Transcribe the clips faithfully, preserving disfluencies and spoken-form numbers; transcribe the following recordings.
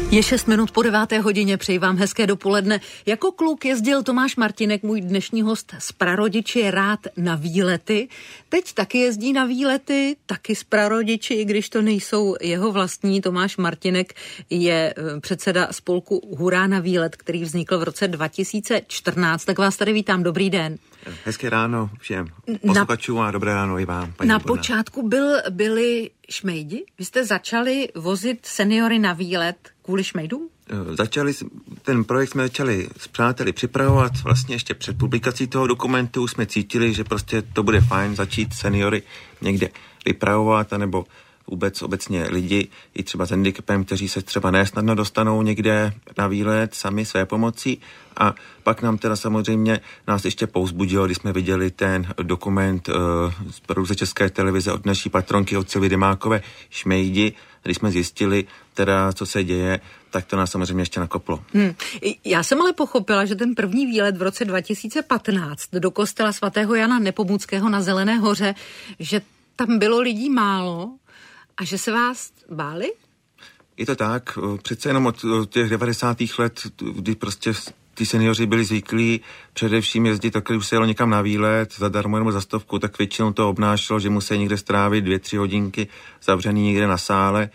Je šest minut po deváté hodině, přeji vám hezké dopoledne. Jako kluk jezdil Tomáš Martínek, můj dnešní host, s prarodiči rád na výlety. Teď taky jezdí na výlety, taky s prarodiči, i když to nejsou jeho vlastní. Tomáš Martínek je předseda spolku Hurá na výlet, který vznikl v roce dva tisíce čtrnáct. Tak vás tady vítám, dobrý den. Hezké ráno všem posluchačům a dobré ráno i vám. Paní na Výborná. Počátku byl, byli šmejdi? Vy jste začali vozit seniory na výlet kvůli šmejdům? Začali, ten projekt jsme začali s přáteli připravovat, vlastně ještě před publikací toho dokumentu jsme cítili, že prostě to bude fajn začít seniory někde vypravovat, anebo vůbec obecně lidi, i třeba s handicapem, kteří se třeba nesnadno dostanou někde na výlet sami své pomocí. A pak nám teda samozřejmě nás ještě povzbudilo, když jsme viděli ten dokument uh, z produkce České televize od naší patronky, od Silvy Dymákové Šmejdi. Když jsme zjistili teda, co se děje, tak to nás samozřejmě ještě nakoplo. Hmm. Já jsem ale pochopila, že ten první výlet v roce dva tisíce patnáct do kostela svatého Jana Nepomuckého na Zelené hoře, že tam bylo lidí málo, a že se vás báli? Je to tak, přece jenom od těch devadesátých let, kdy prostě ty seniori byli zvyklí především jezdit, tak když už se jelo někam na výlet, zadarmo nebo za stovku, tak většinou to obnášelo, že musí někde strávit dvě, tři hodinky zavřený někde na sále,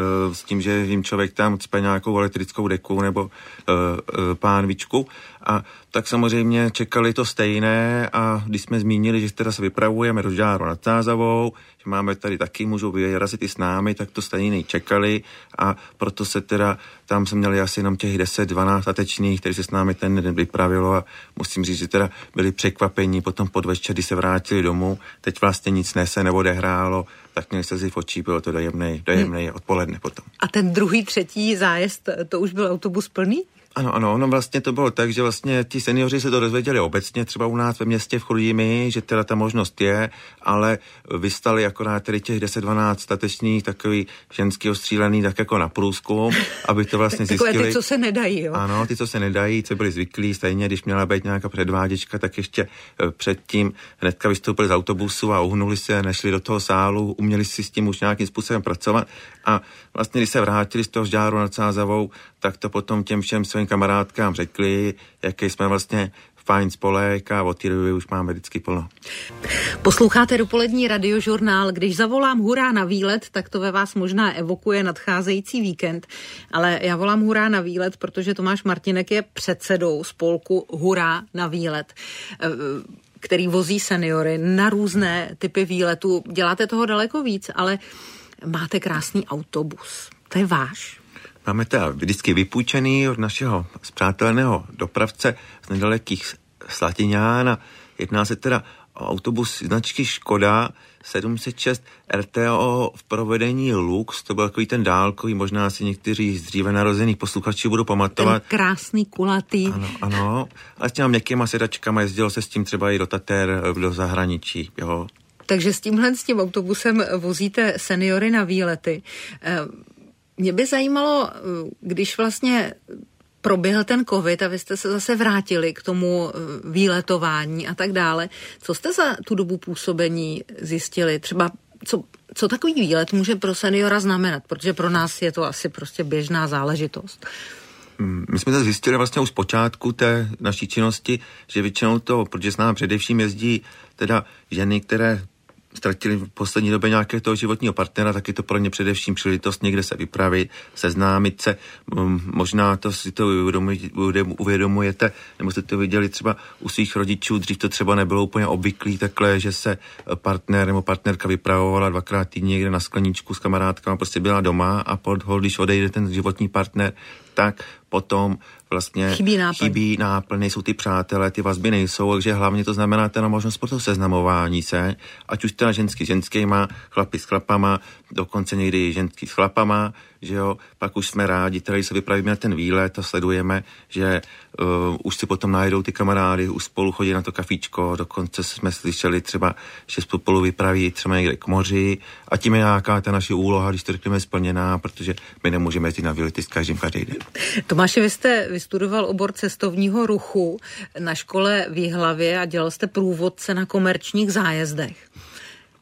s tím, že jim člověk tam cpe nějakou elektrickou deku nebo uh, uh, pánvičku. A tak samozřejmě čekali to stejné a když jsme zmínili, že teda se vypravujeme do Žďáru nad Sázavou, že máme tady taky, můžou vyrazit i s námi, tak to stejně čekali a proto se teda, tam jsme měli asi jenom těch deset dvanáct statečných, kteří se s námi ten den vypravilo a musím říct, že teda byli překvapení potom podvečer, když se vrátili domů, teď vlastně nic nese nebo odehrálo, tak měli se si v očí, bylo to dojemnej, dojemnej hmm. odpoledne potom. A ten druhý, třetí zájezd, to už byl autobus plný? Ano, ano, ono vlastně to bylo tak, že vlastně ti seniori se to dozvěděli obecně, třeba u nás ve městě v Chrudimi, že teda ta možnost je, ale vystali akorát tedy těch deset dvanáct statečných, takový ženský ostřílený, tak jako na průzkum, aby to vlastně zjistili. Takové ty, co se nedají, jo? Ano, ty, co se nedají, co byli zvyklí, stejně, když měla být nějaká předváděčka, tak ještě předtím hnedka vystoupili z autobusu a uhnuli se, nešli do toho sálu, uměli si s tím už nějakým způsobem pracovat a vlastně, když se vrátili z toho Žďáru nad Sázavou, tak to potom těm všem svým kamarádkám řekli, jaký jsme vlastně fajn spolek a od té doby už máme vždycky plno. Posloucháte dopolední radiožurnál. Když zavolám Hurá na výlet, tak to ve vás možná evokuje nadcházející víkend, ale já volám Hurá na výlet, protože Tomáš Martínek je předsedou spolku Hurá na výlet, který vozí seniory na různé typy výletů. Děláte toho daleko víc, ale máte krásný autobus. To je váš. Máme teda vždycky vypůjčený od našeho spřáteleného dopravce z nedalekých Slatiňán a jedná se teda o autobus značky Škoda sedm set šest R T O v provedení Lux, to byl takový ten dálkový, možná si někteří z dříve narozených posluchačů budou pamatovat. Ten krásný, kulatý. Ano, ano. A s těma měkkýma sedačkama jezdilo se s tím třeba i do Tater, do zahraničí, jo. Takže s tímhle s tím autobusem vozíte seniory na výlety. Mě by zajímalo, když vlastně proběhl ten covid a vy jste se zase vrátili k tomu výletování a tak dále. Co jste za tu dobu působení zjistili? Třeba co, co takový výlet může pro seniora znamenat? Protože pro nás je to asi prostě běžná záležitost. My jsme to zjistili vlastně už z počátku té naší činnosti, že většinou to, protože s námi především jezdí teda ženy, které ztratili v poslední době nějakého toho životního partnera, tak je to pro ně především příležitost někde se vypravit, seznámit se. Možná to si to uvědomujete, nebo jste to viděli třeba u svých rodičů, dřív to třeba nebylo úplně obvyklý takhle, že se partner nebo partnerka vypravovala dvakrát týdně někde na skleničku s kamarádkama, prostě byla doma a pod, když odejde ten životní partner, tak potom vlastně chybí náplň. chybí náplň, nejsou ty přátelé, ty vazby nejsou, takže hlavně to znamená teda možnost pro to seznamování se, ať už teda ženský ženskýma, chlapi s chlapama, dokonce někdy ženský s chlapama, že jo, pak už jsme rádi, teda když se vypravíme na ten výlet a sledujeme, že uh, už si potom najdou ty kamarády, už spolu chodí na to kafíčko, dokonce jsme slyšeli třeba, že spolu vypraví třeba někde k moři a tím je nějaká ta naše úloha, když to řekneme, splněná, protože my nemůžeme jezdit na výlety s každým každý den. Tomáši, vy jste vystudoval obor cestovního ruchu na škole v Jihlavě a dělal jste průvodce na komerčních zájezdech.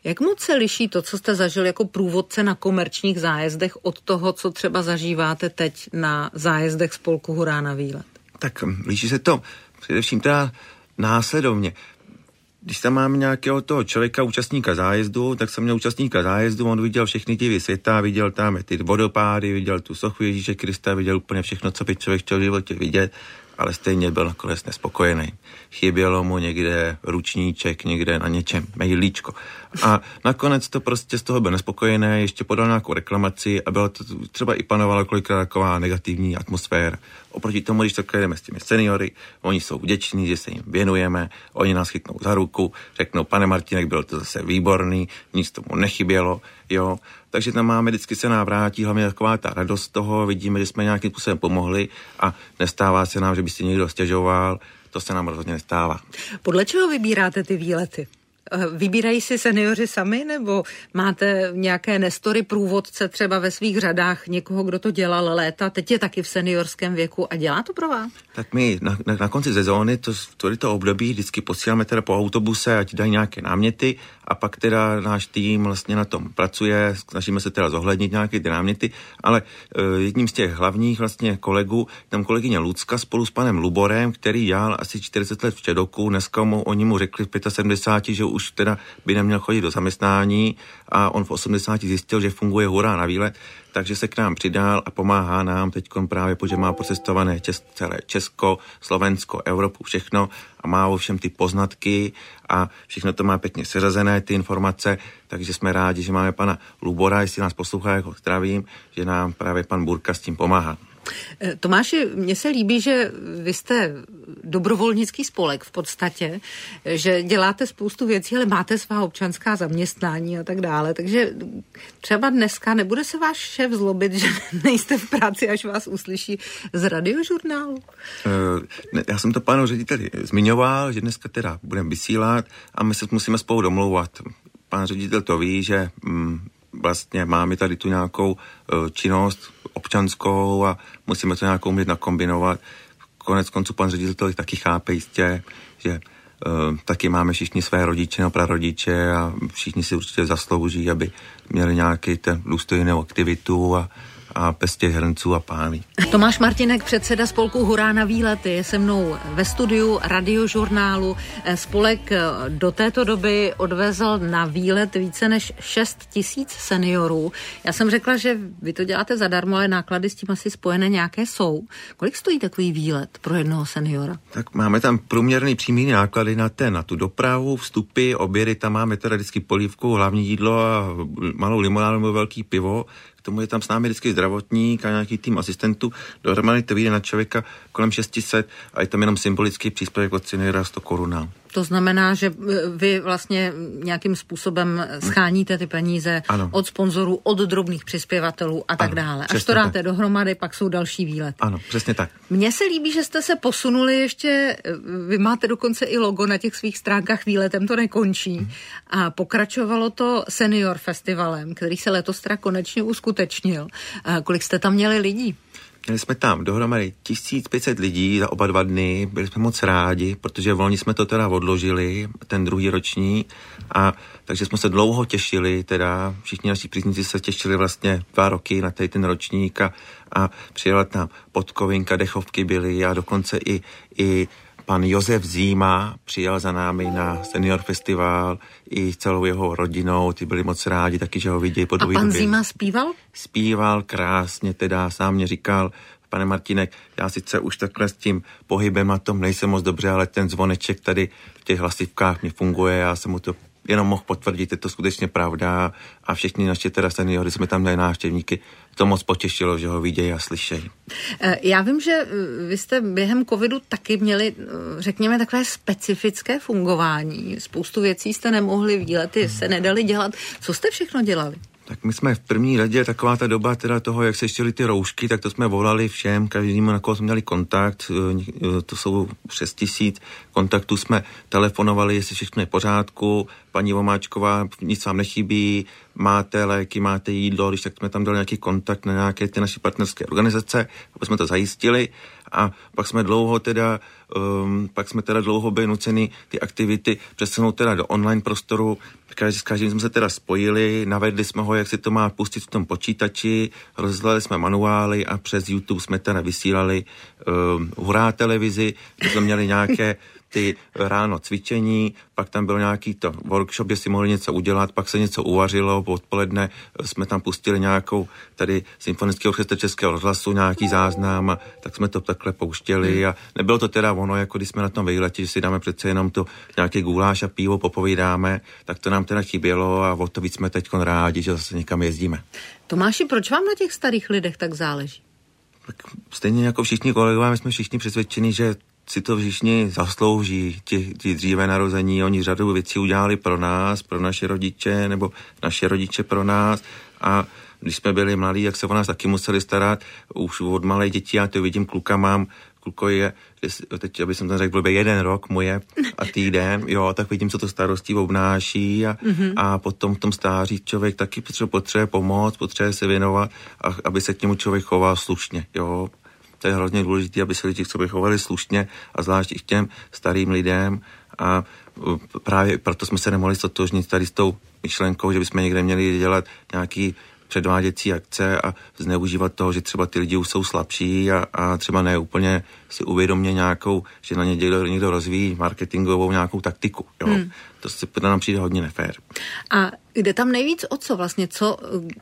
Jak moc se liší to, co jste zažil jako průvodce na komerčních zájezdech od toho, co třeba zažíváte teď na zájezdech spolku Hurá na výlet? Tak liší se to především teda následovně. Když tam máme nějakého toho člověka, účastníka zájezdu, tak jsem měl účastníka zájezdu, on viděl všechny divy světa, viděl tam ty vodopády, viděl tu sochu Ježíše Krista, viděl úplně všechno, co by člověk chtěl v životě vidět, ale stejně byl nakonec nespokojený. Chybělo mu někde ručníček, někde na něčem mailíčko. A nakonec to prostě z toho byl nespokojený, ještě podal nějakou reklamaci a bylo to třeba i panovala kolikrát taková negativní atmosféra. Oproti tomu, když takhle jdeme s těmi seniory, oni jsou vděční, že se jim věnujeme, oni nás chytnou za ruku, řeknou, pane Martinek, bylo to zase výborný, nic tomu nechybělo, jo. Takže tam máme, vždycky se nám vrátí, hlavně taková ta radost toho, vidíme, že jsme nějakým způsobem pomohli a nestává se nám, že by si někdo stěžoval, to se nám rozhodně nestává. Podle čeho vybíráte ty výlety? Vybírají si seniori sami, nebo máte nějaké nestory průvodce třeba ve svých řadách, někoho, kdo to dělal léta, teď je taky v seniorském věku a dělá to pro vás? Tak my na, na, na konci sezóny, to, to, to období, vždycky posíláme teda po autobuse, ať dají nějaké náměty a pak teda náš tým vlastně na tom pracuje, snažíme se teda zohlednit nějaké ty náměty, ale e, jedním z těch hlavních vlastně kolegů, tam kolegyně Lucka spolu s panem Luborem, který dělal asi čtyřicet let v Čedoku, dneska mu, oni mu řekli v sedmdesáti pěti, že už teda by neměl chodit do zaměstnání a on v osmdesáti zjistil, že funguje Hurá na výlet, takže se k nám přidal a pomáhá nám teďkon právě, protože má procestované čes, celé Česko, Slovensko, Evropu, všechno a má ovšem ty poznatky a všechno to má pěkně seřazené, ty informace, takže jsme rádi, že máme pana Lubora, jestli nás poslouchá, jako zdravím, že nám právě pan Burka s tím pomáhá. Tomáši, mně se líbí, že vy jste dobrovolnický spolek v podstatě, že děláte spoustu věcí, ale máte svá občanská zaměstnání a tak dále, takže třeba dneska nebude se váš šéf zlobit, že nejste v práci, až vás uslyší z radiožurnálu? Uh, ne, já jsem to panu řediteli zmiňoval, že dneska teda budeme vysílat a my se musíme spolu domlouvat. Pan ředitel to ví, že mm, vlastně máme tady tu nějakou uh, činnost občanskou a musíme to nějakou umět nakombinovat. Konec konců pan ředitel to taky chápe jistě, že uh, taky máme všichni své rodiče nebo prarodiče a všichni si určitě zaslouží, aby měli nějaký ten důstojnou aktivitu a a bez těch hrnců a pány. Tomáš Martinek, předseda spolku Hurá na výlety, je se mnou ve studiu radiožurnálu. Spolek do této doby odvezl na výlet více než šest tisíc seniorů. Já jsem řekla, že vy to děláte zadarmo, ale náklady s tím asi spojené nějaké jsou. Kolik stojí takový výlet pro jednoho seniora? Tak máme tam průměrný přímý náklady na ten, na tu dopravu, vstupy, obědy, tam máme teda vždycky polívku, hlavní jídlo a malou limonádu nebo velký pivo. K tomu je tam s námi vždycky zdravotník a nějaký tým asistentů. Dohromady to vyjde na člověka kolem šest set a je tam jenom symbolický příspěvek od seniora sto korun. To znamená, že vy vlastně nějakým způsobem scháníte ty peníze ano. od sponzorů, od drobných přispěvatelů a tak ano, dále. Až to dáte tak dohromady, pak jsou další výlety. Ano, přesně tak. Mně se líbí, že jste se posunuli ještě, vy máte dokonce i logo na těch svých stránkách, výletem to nekončí. Hmm. A pokračovalo to Senior Festivalem, který se letos teda konečně uskutečnil. A kolik jste tam měli lidí? Měli jsme tam dohromady tisíc pět set lidí za oba dva dny, byli jsme moc rádi, protože volně jsme to teda odložili, ten druhý roční, a takže jsme se dlouho těšili, teda všichni naši příznivci se těšili vlastně dva roky na ten ročník a, a přijela tam Podkovinka, dechovky byly a dokonce i, i pan Josef Zíma přijel za námi na Senior Festival i celou jeho rodinou, ty byli moc rádi taky, že ho vidějí po dlouhé době. A pan Zíma zpíval? Zpíval krásně, teda sám mě říkal, pane Martinek, já sice už takhle s tím pohybem na tom nejsem moc dobře, ale ten zvoneček tady v těch hlasivkách mi funguje, já jsem mu to jenom mohl potvrdit, je to skutečně pravda a všichni naši teda seniory, jsme tam měli návštěvníky, to moc potěšilo, že ho vidějí a slyšejí. Já vím, že vy jste během covidu taky měli, řekněme, takové specifické fungování. Spoustu věcí jste nemohli, výlety se nedali dělat. Co jste všechno dělali? Tak my jsme v první řadě, taková ta doba teda toho, jak se štěli ty roušky, tak to jsme volali všem, každému, na koho jsme měli kontakt, to jsou šest tisíc kontaktů, jsme telefonovali, jestli všechno je v pořádku, paní Vomáčková, nic vám nechybí, máte léky, máte jídlo, když tak jsme tam dali nějaký kontakt na nějaké ty naše partnerské organizace, aby jsme to zajistili A pak jsme dlouho teda, um, pak jsme teda dlouho byli nuceni ty aktivity přesunout teda do online prostoru. S každým jsme se teda spojili, navedli jsme ho, jak si to má pustit v tom počítači, rozhledali jsme manuály a přes YouTube jsme teda vysílali um, hurá televizi, kde jsme měli nějaké ty ráno cvičení, pak tam byl nějaký to workshop, kde si mohli něco udělat, pak se něco uvařilo, odpoledne jsme tam pustili nějakou tady symfonický orchestr Českého rozhlasu, nějaký záznam, a tak jsme to takhle pouštěli a nebylo to teda ono, jako když jsme na tom výletě, že si dáme přece jenom to nějaký guláš a pivo, popovídáme, tak to nám teda chybělo a o to víc jsme teď rádi, že zase někam jezdíme. Tomáši, proč vám na těch starých lidech tak záleží? Tak stejně jako všichni kolegové, my jsme všichni přesvědčeni, že si to všichni zaslouží, ti, ti dříve narození, oni řadu věcí udělali pro nás, pro naše rodiče, nebo naše rodiče pro nás a když jsme byli mladí, jak se o nás taky museli starat, už od malé děti, já to vidím, kluka mám, kluko je, teď, aby jsem tam řekl, byl jeden rok moje a týden, jo, tak vidím, co to starostí obnáší a, mm-hmm. a potom v tom stáří člověk taky potřebuje, potřebuje pomoct, potřebuje se věnovat, a, aby se k němu člověk choval slušně, jo. To je hrozně důležité, aby se lidi k sobě chovali slušně a zvlášť i k těm starým lidem a právě proto jsme se nemohli stotožnit tady s tou myšlenkou, že bychom někde měli dělat nějaký předváděcí akce a zneužívat toho, že třeba ty lidi už jsou slabší a, a třeba ne úplně si uvědomně nějakou, že na ně někdo, někdo rozvíjí marketingovou nějakou taktiku. Jo. Hmm. To se to nám přijde hodně nefér. A jde tam nejvíc o co vlastně, co,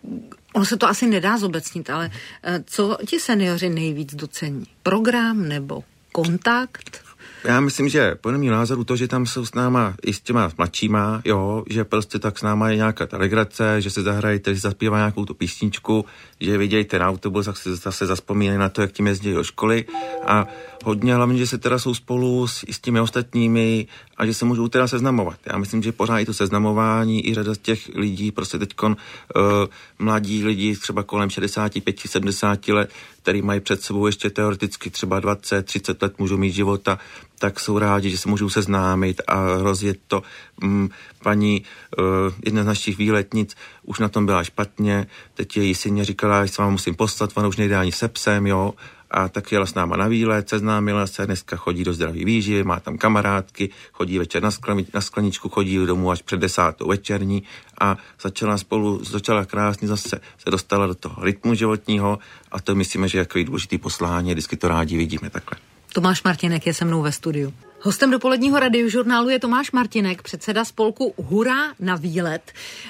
ono se to asi nedá zobecnit, ale co ti seniori nejvíc docení? Program nebo kontakt? Já myslím, že podle mého názoru to, že tam jsou s náma i s těma mladšíma, jo, že prostě tak s náma je nějaká ta legrace, že se zahrají, že zaspívá nějakou tu písničku, že vidějí ten autobus, tak se zase zaspomínají na to, jak tím jezdí do školy a hodně hlavně, že se teda jsou spolu s, i s těmi ostatními a že se můžou teda seznamovat. Já myslím, že pořád i to seznamování, i řada z těch lidí, prostě teďkon uh, mladí lidi třeba kolem šedesát pět sedmdesát let, který mají před sebou ještě teoreticky třeba dvacet třicet let můžou mít života, tak jsou rádi, že se můžou seznámit a rozjet to. Mm, paní, uh, jedna z našich výletnic už na tom byla špatně, teď její syně říkala, že se vám musím poslat, ona už nejde ani se psem, jo, a tak jela s náma na výlet, seznámila se, dneska chodí do zdraví výživy, má tam kamarádky, chodí večer na, skleni, na skleničku, chodí domů až před desátou večerní a začala spolu, začala krásně zase, se dostala do toho rytmu životního a to myslíme, že je takový důležitý poslání, vždycky to rádi vidíme takhle. Tomáš Martínek je se mnou ve studiu. Hostem dopoledního radiožurnálu je Tomáš Martínek, předseda spolku Hurá na výlet.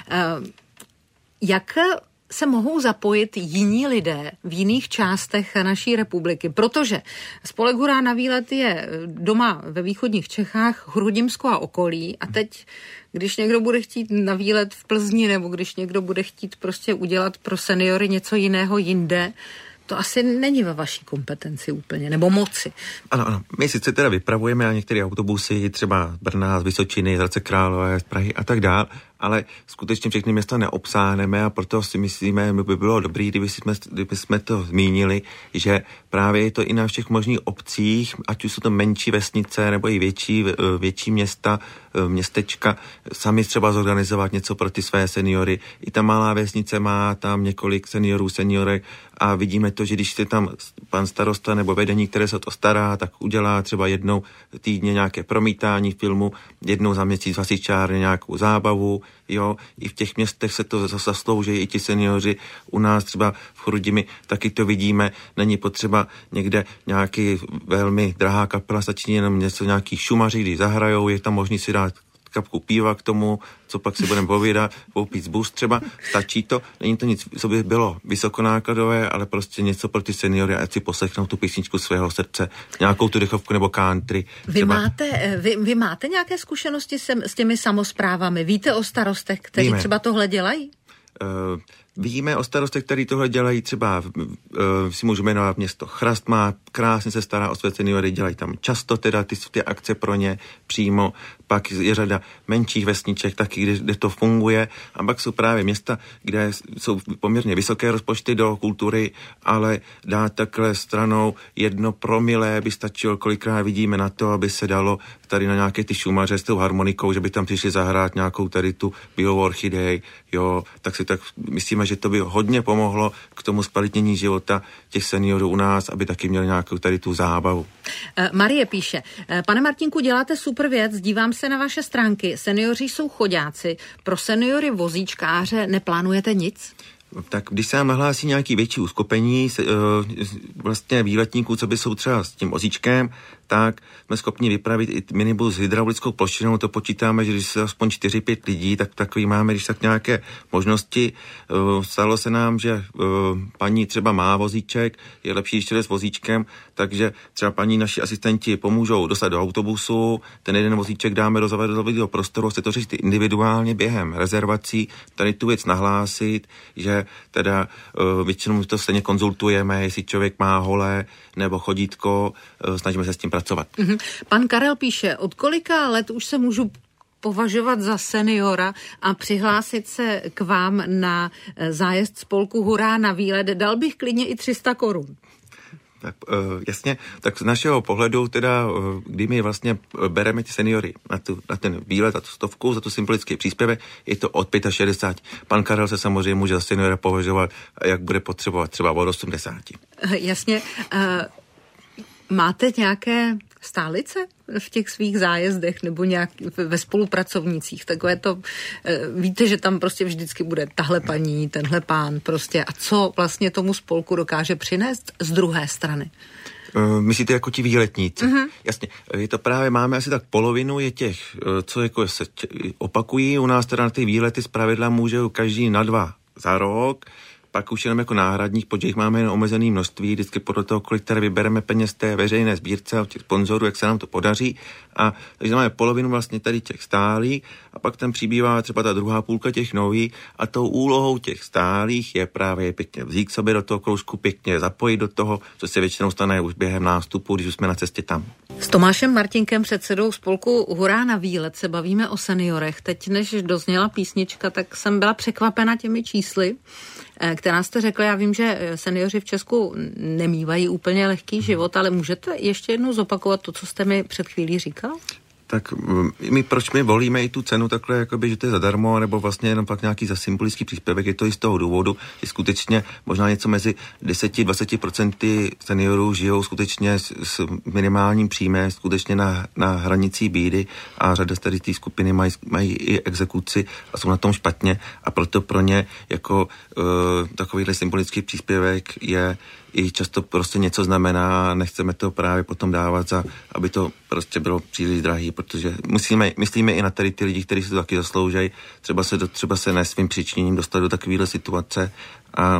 Jak se mohou zapojit jiní lidé v jiných částech naší republiky, protože spolek Hurá na výlet je doma ve východních Čechách, Chrudimsko a okolí a teď, když někdo bude chtít na výlet v Plzni nebo když někdo bude chtít prostě udělat pro seniory něco jiného jinde, to asi není ve vaší kompetenci úplně, nebo moci. Ano, ano. My sice teda vypravujeme a některé autobusy, třeba z Brna, z Vysočiny, z Hradce Králové, z Prahy a tak dál, ale skutečně všechny města neobsáhneme a proto si myslíme, by bylo dobré, kdyby jsme, kdyby jsme to zmínili, že právě je to i na všech možných obcích, ať už jsou to menší vesnice nebo i větší, větší města, městečka, sami třeba zorganizovat něco pro ty své seniory. I ta malá vesnice má tam několik seniorů, seniorek a vidíme to, že když se tam pan starosta nebo vedení, které se to stará, tak udělá třeba jednou týdně nějaké promítání filmu, jednou za měsíc hasičárně nějakou zábavu, jo, i v těch městech se to zaslouží, i ti seniori u nás třeba v Chrudimi taky to vidíme, není potřeba někde nějaký velmi drahá kapela, stačí jenom něco, nějaký šumaři, když zahrajou, je tam možný si dát kapku piva k tomu, co pak si budeme povídat, koupit zbus třeba, stačí to, není to nic, co by bylo vysokonákladové, ale prostě něco pro ty seniory, ať si poslechnou tu písničku svého srdce, nějakou tu dechovku nebo country. Vy máte, vy, vy máte nějaké zkušenosti s, s těmi samosprávami? Víte o starostech, kteří Víme. třeba tohle dělají? Uh, Víme o starostech, který tohle dělají, třeba uh, si můžeme jmenovat město Chrast, má krásně se stará o své seniory, dělají tam často teda ty, ty akce pro ně přímo, pak je řada menších vesniček taky, kde, kde to funguje a pak jsou právě města, kde jsou poměrně vysoké rozpočty do kultury, ale dá takhle stranou jedno promile by stačilo, kolikrát vidíme na to, aby se dalo tady na nějaké ty šumaře s tou harmonikou, že by tam přišli zahrát nějakou tady tu bílou orchidej, jo, tak si tak myslíme, že to by hodně pomohlo k tomu zkvalitnění života těch seniorů u nás, aby taky měli nějakou tady tu zábavu. Marie píše, pane Martinku, děláte super věc, dívám se na vaše stránky, seniori jsou chodáci, pro seniory vozíčkáře neplánujete nic? Tak když se nám nahlásí nějaký větší uskupení se, vlastně výletníků, co by jsou třeba s tím vozíčkem, tak jsme schopni vypravit i minibus s hydraulickou plošinou, to počítáme, že když se aspoň čtyři pět lidí, tak takový máme, když tak nějaké možnosti. Stalo se nám, že paní třeba má vozíček, je lepší, když jde s vozíčkem, takže třeba paní naši asistenti pomůžou dostat do autobusu, ten jeden vozíček dáme do zavadového prostoru, se to řešit individuálně během rezervací, tady tu věc nahlásit, že teda většinou to stejně konzultujeme, jestli člověk má holé nebo chodítko, snažíme se s tím pracovat. Mm-hmm. Pan Karel píše, od kolika let už se můžu považovat za seniora a přihlásit se k vám na zájezd spolku Hurá na výlet? Dal bych klidně i tři sta korun. Tak jasně, tak z našeho pohledu teda, kdy my vlastně bereme ty seniory na, tu, na ten výlet, za tu stovku, za tu symbolický příspěvek, je to od šedesát pět. Pan Karel se samozřejmě může za seniora považovat, jak bude potřebovat, třeba od osmdesát. Jasně. Máte nějaké stálice v těch svých zájezdech nebo nějak ve spolupracovnících? Takové to, víte, že tam prostě vždycky bude tahle paní, tenhle pán prostě. A co vlastně tomu spolku dokáže přinést z druhé strany? Myslíte jako ti výletníci? Uh-huh. Jasně, je to právě, máme asi tak polovinu je těch, co jako se opakují. U nás teda na ty výlety zpravidla může každý na dva za rok, pak už jenom jako náhradních, protože jich máme jen omezené množství, vždycky podle toho, kolik tady vybereme peněz té veřejné sbírce od těch sponzorů, jak se nám to podaří. A takže máme polovinu vlastně tady těch stálých a pak tam přibývá třeba ta druhá půlka těch nových a tou úlohou těch stálých je právě pěkně vzít k sobě do toho kroužku, pěkně zapojit do toho, co se většinou stane už během nástupu, když už jsme na cestě tam. S Tomášem Martinkem, předsedou spolku Hurá na výlet, se bavíme o seniorech. Teď, než dozněla písnička, tak jsem byla překvapena těmi čísly, která jste řekla. Já vím, že seniori v Česku nemývají úplně lehký život, ale můžete ještě jednou zopakovat to, co jste mi před chvílí říkal? Tak my, proč my volíme i tu cenu takhle, jakoby, že to je zadarmo, nebo vlastně jenom pak nějaký za symbolický příspěvek, je to i z toho důvodu, že skutečně možná něco mezi deset až dvacet procent seniorů žijou skutečně s, s minimálním příjmem, skutečně na, na hranicí bídy a řada z tady té skupiny mají, mají i exekuci a jsou na tom špatně a proto pro ně jako uh, takovýhle symbolický příspěvek je i často prostě něco znamená, nechceme to právě potom dávat, za, aby to prostě bylo příliš drahý, protože musíme, myslíme i na tady ty lidi, kteří si to taky zasloužejí, třeba se, do, třeba se ne svým přičiněním dostat do takovéhle situace a,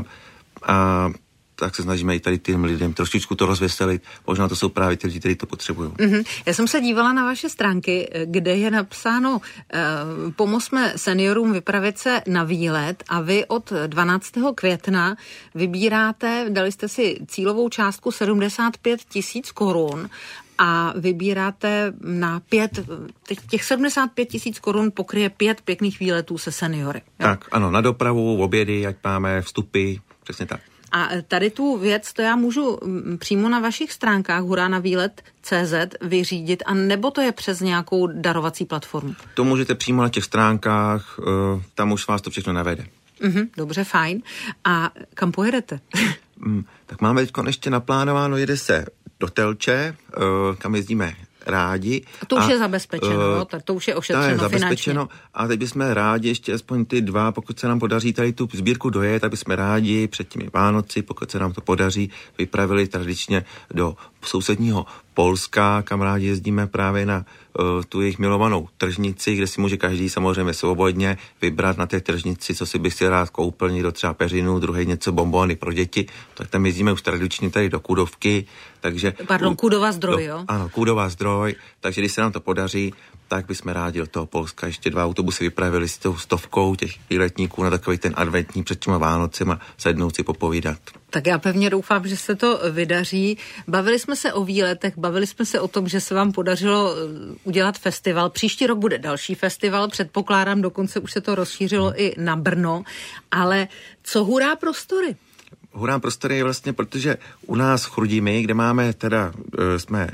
a tak se snažíme i tady těm lidem trošičku to rozveselit. Možná to jsou právě ty lidi, kteří to potřebují. Mm-hmm. Já jsem se dívala na vaše stránky, kde je napsáno uh, pomozme seniorům vypravit se na výlet a vy od dvanáctého května vybíráte, dali jste si cílovou částku sedmdesát pět tisíc korun a vybíráte na pět, těch sedmdesát pět tisíc korun pokryje pět pěkných výletů se seniory. Jo? Tak, ano, na dopravu, obědy, ať máme vstupy, přesně tak. A tady tu věc, to já můžu přímo na vašich stránkách hurá na výlet tečka cé zet vyřídit, a nebo to je přes nějakou darovací platformu? To můžete přímo na těch stránkách, tam už vás to všechno navede. Mhm, dobře, fajn. A kam pojedete? Tak máme teď ještě naplánováno, jede se do Telče, kam jezdíme rádi. A to už a, je zabezpečeno, uh, to už je ošetřeno je zabezpečeno finančně. A teď bychom rádi ještě aspoň ty dva, pokud se nám podaří tady tu sbírku dojet, tak bychom rádi před těmi Vánoci, pokud se nám to podaří, vypravili tradičně do sousedního Polska, kam rádi jezdíme právě na uh, tu jejich milovanou tržnici, kde si může každý samozřejmě svobodně vybrat na té tržnici, co si by si rád koupil, někdo třeba peřinu, druhý něco bonbony pro děti, tak tam jezdíme už tradičně tady do Kůdovky, takže... Pardon, u, Kůdova zdroj, do, jo? Ano, Kůdova zdroj, takže když se nám to podaří, tak bychom rádi do toho Polska ještě dva autobusy vypravili s tou stovkou těch výletníků na takový ten adventní před těma Vánocema sednout si popovídat. Tak já pevně doufám, že se to vydaří. Bavili jsme se o výletech, bavili jsme se o tom, že se vám podařilo udělat festival. Příští rok bude další festival, předpokládám, dokonce už se to rozšířilo hmm. i na Brno. Ale co hurá prostory? Hurá prostory je vlastně, protože u nás v Chrudimi, kde máme teda, jsme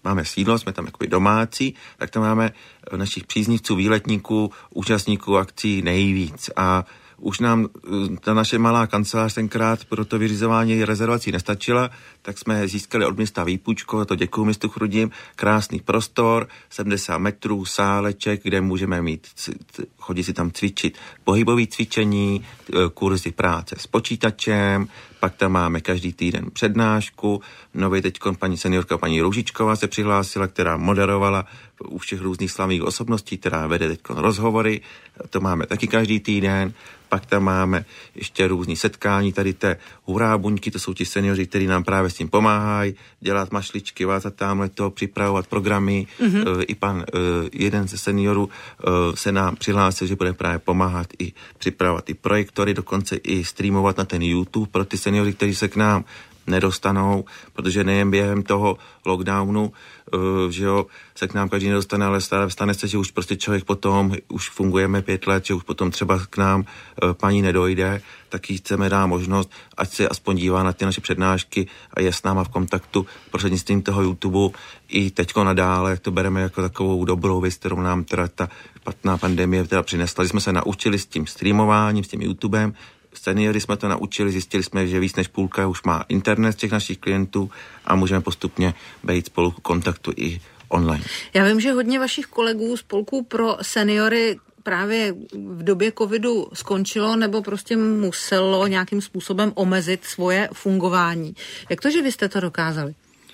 máme sídlo, jsme tam jakoby domácí, tak tam máme našich příznivců, výletníků, účastníků akcí nejvíc. A už nám ta naše malá kancelář tenkrát pro to vyřizování rezervací nestačila, tak jsme získali od města výpůjčko, to děkuju městu Chrudim, krásný prostor, sedmdesát metrů, sáleček, kde můžeme mít, chodit si tam cvičit pohybové cvičení, kurzy práce s počítačem, pak tam máme každý týden přednášku, nově teď paní seniorka, paní Růžičková se přihlásila, která moderovala u všech různých slavných osobností, která vede teď rozhovory, to máme taky každý týden. Pak tam máme ještě různý setkání, tady té hurá buňky, to jsou ti seniori, kteří nám právě s tím pomáhají, dělat mašličky, vázat tamhle to, připravovat programy. Mm-hmm. I pan, jeden ze seniorů se nám přihlásil, že bude právě pomáhat i připravovat i projektory, dokonce i streamovat na ten YouTube pro ty seniory, kteří se k nám nedostanou, protože nejen během toho lockdownu, uh, že jo, se k nám každý nedostane, ale stane se, že už prostě člověk potom, už fungujeme pět let, že už potom třeba k nám uh, paní nedojde, tak jí chceme dát možnost, ať se aspoň dívá na ty naše přednášky a je s náma v kontaktu prostřednictvím toho YouTube. I teďko nadále to bereme jako takovou dobrou věc, kterou nám teda ta špatná pandemie teda přinesla. Jsme se naučili s tím streamováním, s tím YouTubem. Seniory jsme to naučili, zjistili jsme, že víc než půlka už má internet z těch našich klientů a můžeme postupně být spolu v kontaktu i online. Já vím, že hodně vašich kolegů spolků pro seniory právě v době covidu skončilo nebo prostě muselo nějakým způsobem omezit svoje fungování. Jak to, že vy jste to dokázali?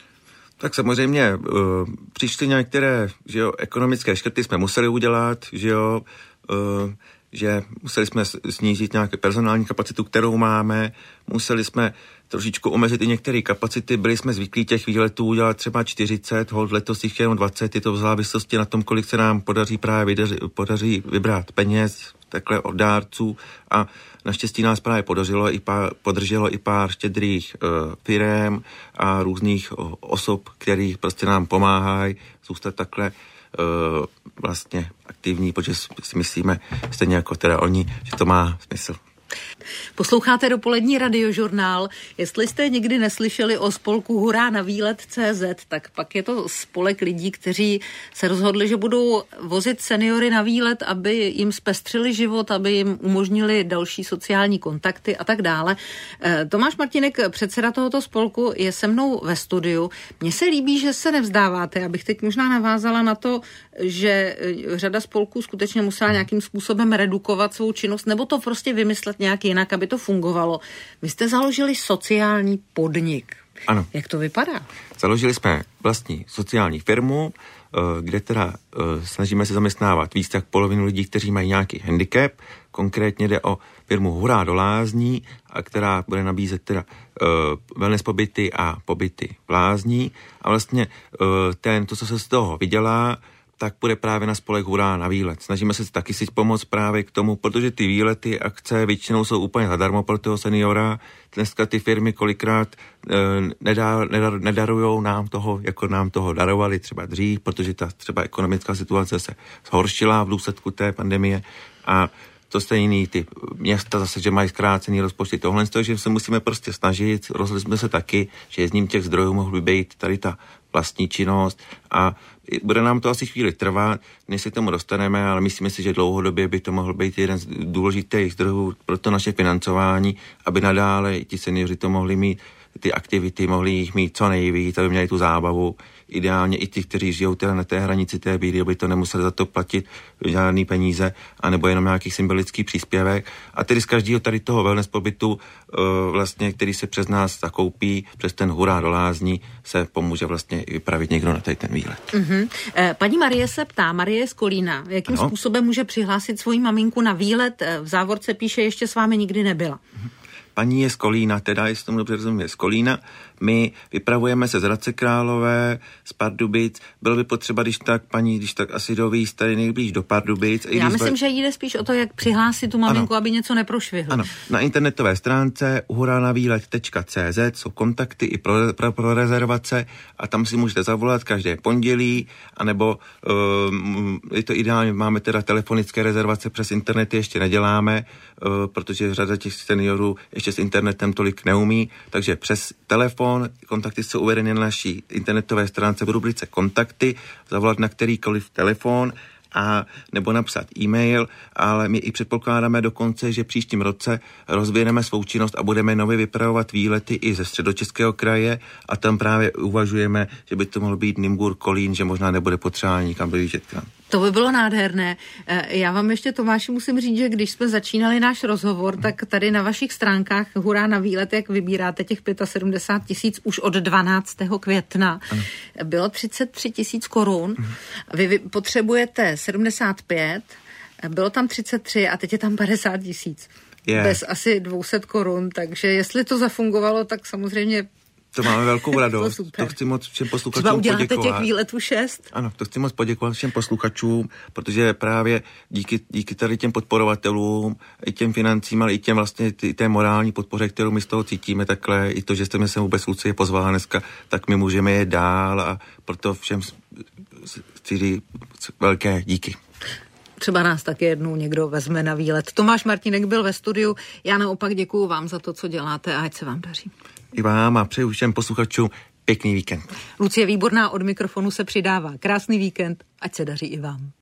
Tak samozřejmě uh, přišly některé, že jo, ekonomické škrty jsme museli udělat, že jo, uh, že museli jsme snížit nějaké personální kapacitu, kterou máme, museli jsme trošičku omezit i některé kapacity, byli jsme zvyklí těch výletů udělat třeba čtyřicet, hold letos jich jenom dvacet, je to v závislosti na tom, kolik se nám podaří právě vydaři, podaří vybrat peněz, takhle od dárců a naštěstí nás právě podařilo i pár, podrželo i pár štědrých uh, firem a různých uh, osob, který prostě nám pomáhají zůstat takhle Uh, vlastně aktivní, protože si myslíme stejně jako teda oni, že to má smysl. Posloucháte dopolední radiožurnál. Jestli jste někdy neslyšeli o spolku Hurá na výlet tečka cé zet, tak pak je to spolek lidí, kteří se rozhodli, že budou vozit seniory na výlet, aby jim zpestřili život, aby jim umožnili další sociální kontakty a tak dále. Tomáš Martínek, předseda tohoto spolku, je se mnou ve studiu. Mně se líbí, že se nevzdáváte. Abych teď možná navázala na to, že řada spolků skutečně musela nějakým způsobem redukovat svou činnost, nebo to prostě vymyslet nějak jinak, aby to fungovalo. Vy jste založili sociální podnik. Ano. Jak to vypadá? Založili jsme vlastní sociální firmu, kde teda snažíme se zaměstnávat víc jak polovinu lidí, kteří mají nějaký handicap. Konkrétně jde o firmu Hurá do lázní, a která bude nabízet teda wellness pobyty a pobyty v lázní. A vlastně ten, to, co se z toho vydělá, tak bude právě na spolek Hurá na výlet. Snažíme se taky si pomoct právě k tomu, protože ty výlety, akce většinou jsou úplně zadarmo pro toho seniora. Dneska ty firmy kolikrát e, nedá, nedar, nedarujou nám toho, jako nám toho darovali třeba dřív, protože ta třeba ekonomická situace se zhoršila v důsledku té pandemie a to stejný ty města zase, že mají zkrácený rozpočty. Tohle, že se musíme prostě snažit, rozhodli jsme se taky, že jedním těch zdrojů mohl by být tady ta vlastní činnost a bude nám to asi chvíli trvat, než se k tomu dostaneme, ale myslíme si, že dlouhodobě by to mohl být jeden z důležitých zdrojů pro to naše financování, aby nadále ti seniori to mohli mít, ty aktivity mohli jich mít co nejvíc, aby měli tu zábavu. Ideálně i ti, kteří žijou teda na té hranici té bídy, aby to nemuseli za to platit žádný peníze, anebo jenom nějaký symbolický příspěvek. A tedy z každého tady toho wellness pobytu, vlastně, který se přes nás zakoupí, přes ten Hurá do lázní, se pomůže vlastně vypravit někdo na tady ten výlet. Mm-hmm. Paní Marie se ptá, Marie z Kolína, jakým ano? způsobem může přihlásit svoji maminku na výlet? V závorce píše, ještě s vámi nikdy nebyla. Mm-hmm. Paní je z Kolína, teda jestli tomu dobře rozumím, je z Kolína. My vypravujeme se z Hradce Králové, z Pardubic. Bylo by potřeba, když tak, paní, když tak asi dovízt tady nejblíž do Pardubic. Já myslím, zba... že jde spíš o to, jak přihlásit tu maminku, ano. aby něco neprošvihlo. Ano, na internetové stránce huranavílet tečka cé zet jsou kontakty i pro, pro, pro rezervace a tam si můžete zavolat každé pondělí, anebo um, je to ideálně, máme teda telefonické rezervace, přes internet ještě neděláme, uh, protože řada těch seniorů ještě ještě s internetem tolik neumí, takže přes telefon, kontakty jsou uvedeny na naší internetové stránce v rubrice kontakty, zavolat na kterýkoliv telefon a nebo napsat e-mail, ale my i předpokládáme dokonce, že příštím roce rozvineme svou činnost a budeme nově vypravovat výlety i ze Středočeského kraje a tam právě uvažujeme, že by to mohl být Nymburk, Kolín, že možná nebude potřeba nikam dojíždět. To by bylo nádherné. Já vám ještě, Tomáši, musím říct, že když jsme začínali náš rozhovor, tak tady na vašich stránkách Hurá na výlet, jak vybíráte těch sedmdesát pět tisíc už od dvanáctého května, bylo třicet tři tisíc korun. Vy potřebujete sedmdesát pět, bylo tam třicet tři a teď je tam padesát tisíc. Yeah. Bez asi dvě stě korun, takže jestli to zafungovalo, tak samozřejmě to máme velkou radost. To, to chci moc všem posluchačům poděkovat. Třeba uděláte těch výletů šest? Ano, to chci moc poděkovat všem posluchačům, protože právě díky, díky tady těm podporovatelům, i těm financím, ale i těm vlastně ty, té morální podpoře, kterou my z toho cítíme takhle, i to, že jste mě sem vůbec Lucie pozvala dneska, tak my můžeme je dál a proto všem chci říct velké díky. Třeba nás taky jednou někdo vezme na výlet. Tomáš Martínek byl ve studiu, já naopak děkuju vám za to, co děláte a ať se vám daří. I vám a přeju všem posluchačům pěkný víkend. Lucie Výborná od mikrofonu se přidává. Krásný víkend, ať se daří i vám.